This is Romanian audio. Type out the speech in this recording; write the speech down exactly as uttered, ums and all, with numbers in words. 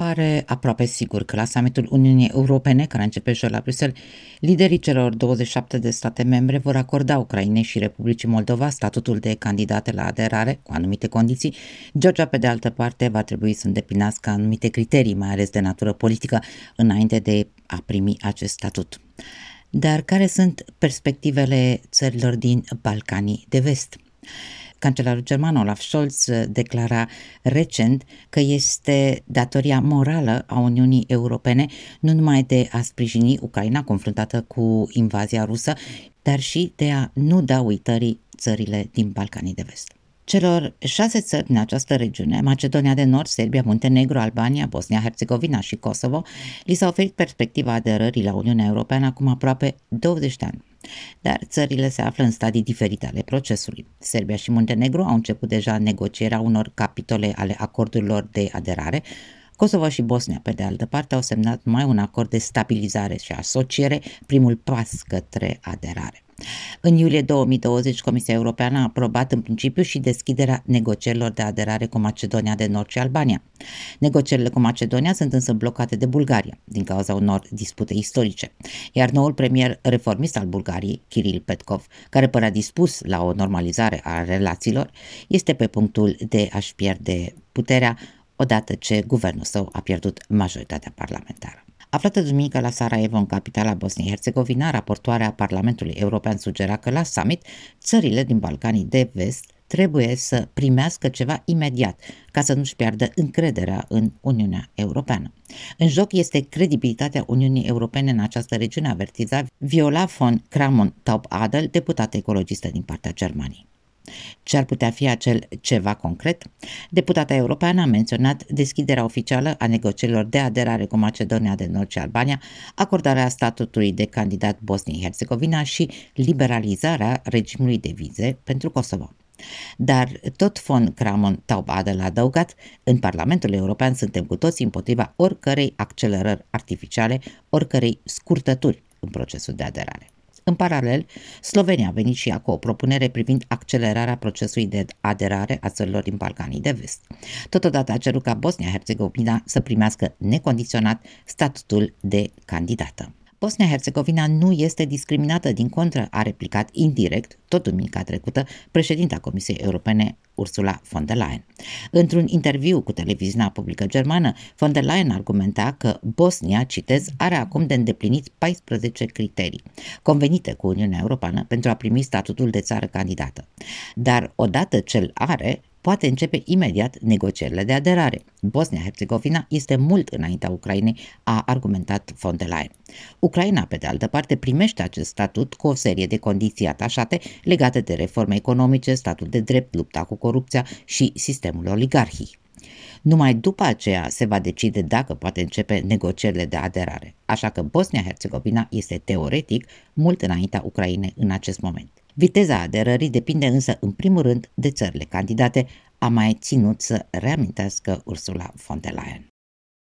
Pare aproape sigur că la summitul Uniunii Europene, care începe joi la Bruxelles, liderii celor douăzeci și șapte de state membre vor acorda Ucrainei și Republicii Moldova statutul de candidate la aderare cu anumite condiții. Georgia, pe de altă parte, va trebui să îndeplinească anumite criterii, mai ales de natură politică, înainte de a primi acest statut. Dar care sunt perspectivele țărilor din Balcanii de Vest? Cancelarul german Olaf Scholz declara recent că este datoria morală a Uniunii Europene nu numai de a sprijini Ucraina confruntată cu invazia rusă, dar și de a nu da uitării țările din Balcanii de Vest. Celor șase țări din această regiune, Macedonia de Nord, Serbia, Muntenegru, Albania, Bosnia-Herzegovina și Kosovo, li s-a oferit perspectiva aderării la Uniunea Europeană acum aproape douăzeci de ani. Dar țările se află în stadii diferite ale procesului. Serbia și Muntenegru au început deja negocierea unor capitole ale acordurilor de aderare. Kosovo și Bosnia, pe de altă parte, au semnat numai un acord de stabilizare și asociere, primul pas către aderare. În iulie două mii douăzeci, Comisia Europeană a aprobat în principiu și deschiderea negocierilor de aderare cu Macedonia de Nord și Albania. Negocierile cu Macedonia sunt însă blocate de Bulgaria, din cauza unor dispute istorice, iar noul premier reformist al Bulgariei, Kiril Petkov, care părea dispus la o normalizare a relațiilor, este pe punctul de a-și pierde puterea odată ce guvernul său a pierdut majoritatea parlamentară. Aflată duminică la Sarajevo, în capitala Bosniei-Herzegovina, raportoarea Parlamentului European sugera că la summit țările din Balcanii de Vest trebuie să primească ceva imediat ca să nu-și piardă încrederea în Uniunea Europeană. În joc este credibilitatea Uniunii Europene în această regiune, avertiza Viola von Kramon-Taubadel, deputată ecologistă din partea Germaniei. Ce ar putea fi acel ceva concret? Deputata europeană a menționat deschiderea oficială a negocierilor de aderare cu Macedonia de Nord și Albania, acordarea statutului de candidat Bosniei-Herzegovina și liberalizarea regimului de vize pentru Kosovo. Dar tot von Kramon-Taubadel a adăugat, în Parlamentul European suntem cu toții împotriva oricărei accelerări artificiale, oricărei scurtături în procesul de aderare. În paralel, Slovenia a venit și ea cu o propunere privind accelerarea procesului de aderare a țărilor din Balcanii de Vest. Totodată a cerut ca Bosnia-Herzegovina să primească necondiționat statutul de candidată. Bosnia-Herzegovina nu este discriminată, din contră, a replicat indirect, tot duminica trecută, președinta Comisiei Europene Ursula von der Leyen. Într-un interviu cu televiziunea publică germană, von der Leyen argumenta că Bosnia, citez, are acum de îndeplinit paisprezece criterii convenite cu Uniunea Europeană pentru a primi statutul de țară candidată. Dar odată ce îl are, poate începe imediat negocierile de aderare. Bosnia-Herzegovina este mult înaintea Ucrainei, a argumentat von der Leyen. Ucraina, pe de altă parte, primește acest statut cu o serie de condiții atașate legate de reforme economice, statul de drept, lupta cu corupția și sistemul oligarhii. Numai după aceea se va decide dacă poate începe negocierile de aderare, așa că Bosnia-Herzegovina este teoretic mult înaintea Ucrainei în acest moment. Viteza aderării depinde însă în primul rând de țările candidate, a mai ținut să reamintească Ursula von der Leyen.